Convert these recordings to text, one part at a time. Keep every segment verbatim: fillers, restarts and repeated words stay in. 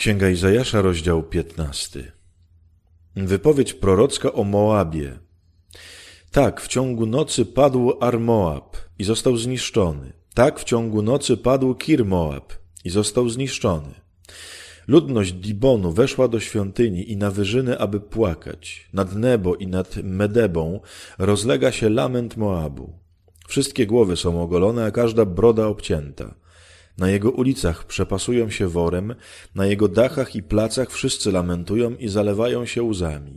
Księga Izajasza, rozdział piętnasty. Wypowiedź prorocka o Moabie. Tak, w ciągu nocy padł Ar-Moab i został zniszczony. Tak, w ciągu nocy padł Kir-Moab i został zniszczony. Ludność Dibonu weszła do świątyni i na wyżyny, aby płakać. Nad Nebo i nad Medebą rozlega się lament Moabu. Wszystkie głowy są ogolone, a każda broda obcięta. Na jego ulicach przepasują się worem, na jego dachach i placach wszyscy lamentują i zalewają się łzami.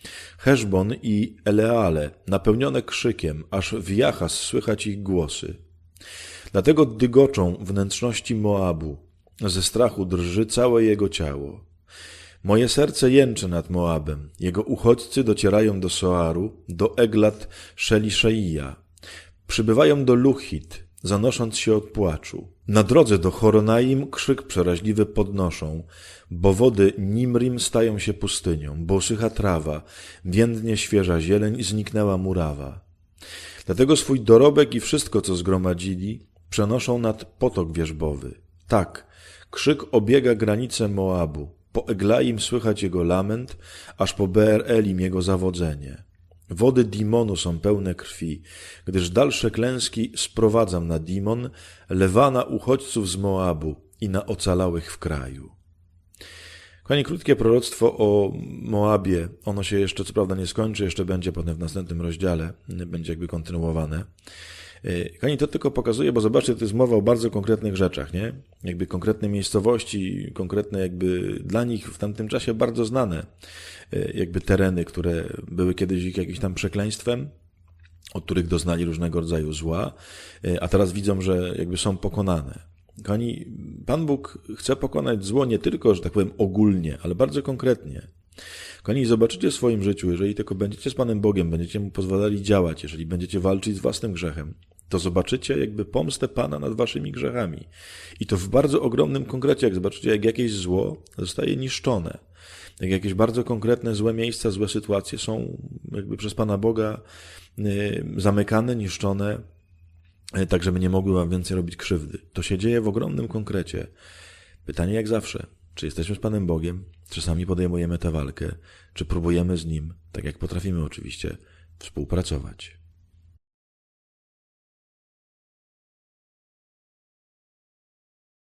Heszbon i Eleale napełnione krzykiem, aż w Jachas słychać ich głosy. Dlatego dygoczą wnętrzności Moabu, ze strachu drży całe jego ciało. Moje serce jęczy nad Moabem, jego uchodźcy docierają do Soaru, do Eglat Szeliszeija. Przybywają do Luchit, zanosząc się od płaczu. Na drodze do Horonaim krzyk przeraźliwy podnoszą, bo wody Nimrim stają się pustynią, bo sycha trawa, więdnie świeża zieleń, zniknęła murawa. Dlatego swój dorobek i wszystko, co zgromadzili, przenoszą nad potok wierzbowy. Tak, krzyk obiega granice Moabu, po Eglaim słychać jego lament, aż po Beer Elim jego zawodzenie. Wody Dimonu są pełne krwi, gdyż dalsze klęski sprowadzam na Dimon, lewa na uchodźców z Moabu i na ocalałych w kraju. Kochani, krótkie proroctwo o Moabie, ono się jeszcze co prawda nie skończy, jeszcze będzie potem w następnym rozdziale, będzie jakby kontynuowane. Kochani, to tylko pokazuje, bo zobaczcie, to jest mowa o bardzo konkretnych rzeczach, nie? Jakby konkretne miejscowości, konkretne jakby dla nich w tamtym czasie bardzo znane jakby tereny, które były kiedyś ich jakimś tam przekleństwem, od których doznali różnego rodzaju zła, a teraz widzą, że jakby są pokonane. Kochani, Pan Bóg chce pokonać zło nie tylko, że tak powiem, ogólnie, ale bardzo konkretnie. Kochani, zobaczycie w swoim życiu, jeżeli tylko będziecie z Panem Bogiem, będziecie Mu pozwalali działać, jeżeli będziecie walczyć z własnym grzechem, to zobaczycie jakby pomstę Pana nad waszymi grzechami. I to w bardzo ogromnym konkrecie, jak zobaczycie, jak jakieś zło zostaje niszczone. Jak jakieś bardzo konkretne złe miejsca, złe sytuacje są jakby przez Pana Boga zamykane, niszczone, tak żeby nie mogły wam więcej robić krzywdy. To się dzieje w ogromnym konkrecie. Pytanie jak zawsze, czy jesteśmy z Panem Bogiem, czy sami podejmujemy tę walkę, czy próbujemy z Nim, tak jak potrafimy oczywiście, współpracować.